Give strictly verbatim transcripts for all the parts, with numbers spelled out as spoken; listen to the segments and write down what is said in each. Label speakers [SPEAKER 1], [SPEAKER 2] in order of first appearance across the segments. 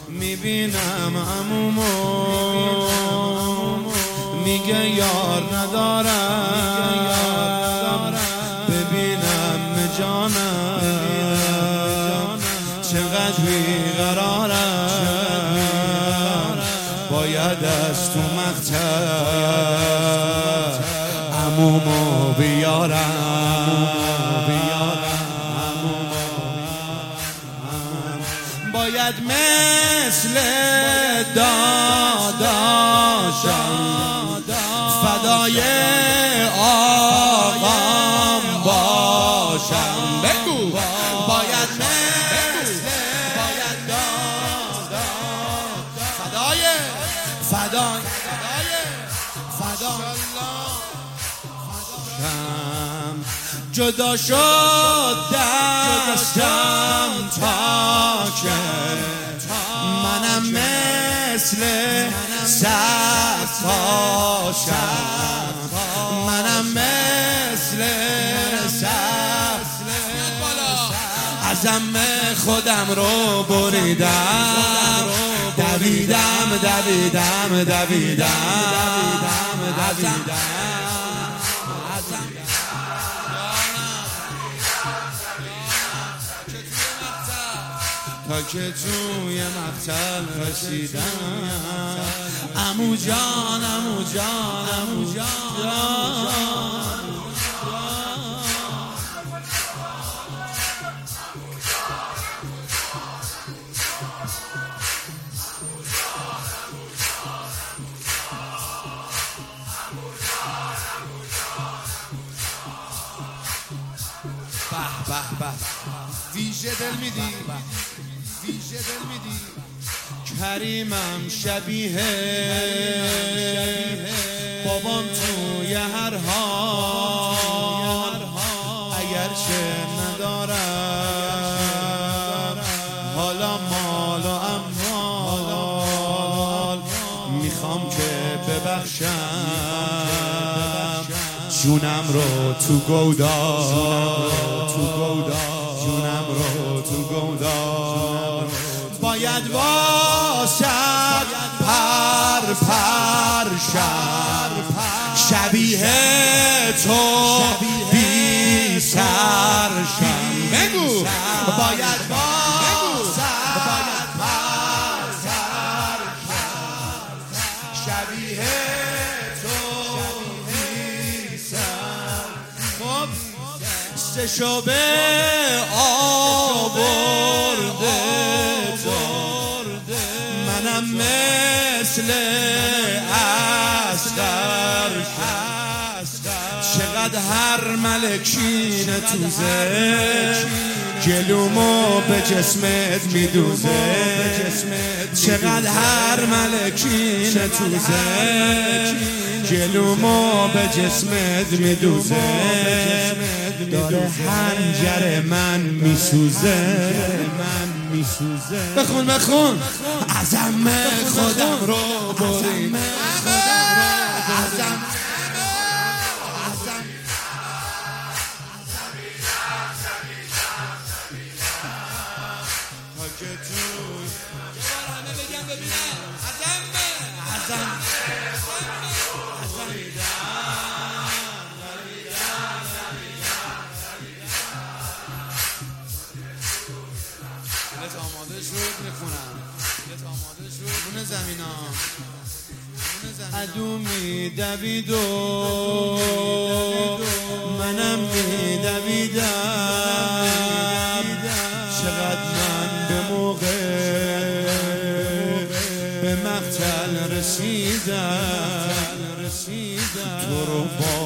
[SPEAKER 1] میبینم عمومو میگه یار ندارم، ببینم جانم چقدر بیقرارم، باید از تو مقتل عمومو بیارم. باید مثل داداشم فدای آقام باشم. بگو باید مثل باید دادا فدای فدای فدای جدا شد دستم تا که منم مثل سقاشم، منم مثل عزم خودم رو بریدم، دویدم دویدم دویدم دویدم تا که توی مقتل رسیدم. عمو جان عمو جان عمو جان به به به ویژه دل میدی، ویژه دل میدی. کریمم شبیه بابام توی هر حال، اگرچه ندارم حالا مال و اموال، میخوام که ببخشم جونم رو تو گودال، تو گودال جونم رو تو گودال. باید باشد پر پر شر شبیه تو بی سر شم. بگو باید باشد باید پر پر شبیه تو بی سر. خب سشو به آورده منم مثل اصغر، چقدر هر ملکین توزه جلومو به جسمت میدوزه، چقدر هر ملکین توزه جلومو به جسمت میدوزه، داره حنجر من میسوزه میسوزه. بخون بخون عزم خودم رو برید، عزم تا که توی همه بگم ببینم عزم عزم دلت آماده شد میخونم، دلت آماده شد خونه زمینا عدو میدوید و منم میدویدم، چقدر من به موقع به مقتل رسیدم، تو رو با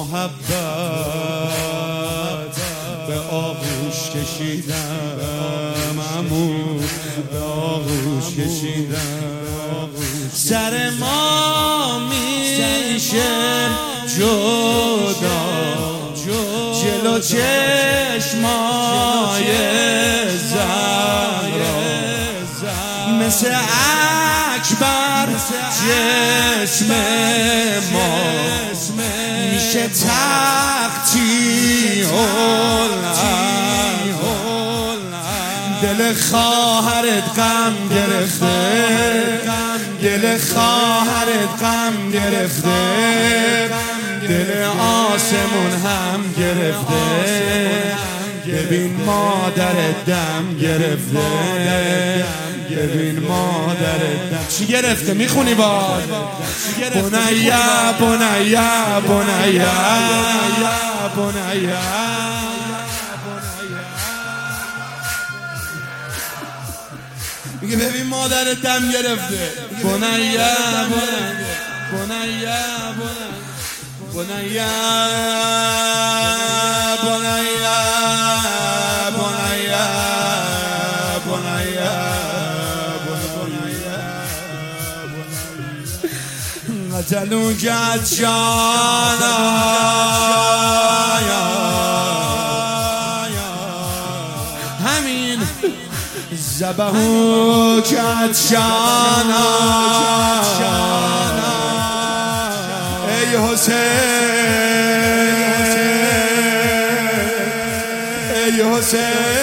[SPEAKER 1] محبت به آغوش کشیدم، عمو به آغوش کشیدم. سر ما میشه جدا جلو چشمای زهرا، مثل اکبر جسم ما میشه تختی
[SPEAKER 2] دل خواهرت غم گرفته، دل خواهرت غم گرفته، دل آسمون هم گرفته، ببین مادرت دم گرفته، ببین مادرت دم چی گرفته میخونی باز؟ بنیا بنیا بنیا بنیا میگه ببین مادرت دم گرفته. بنیا بنیا بنیا بنیا بنیا بنیا بنیا قتلوا جد جانا همین ذبحوا جد جانا ای حسین ای حسین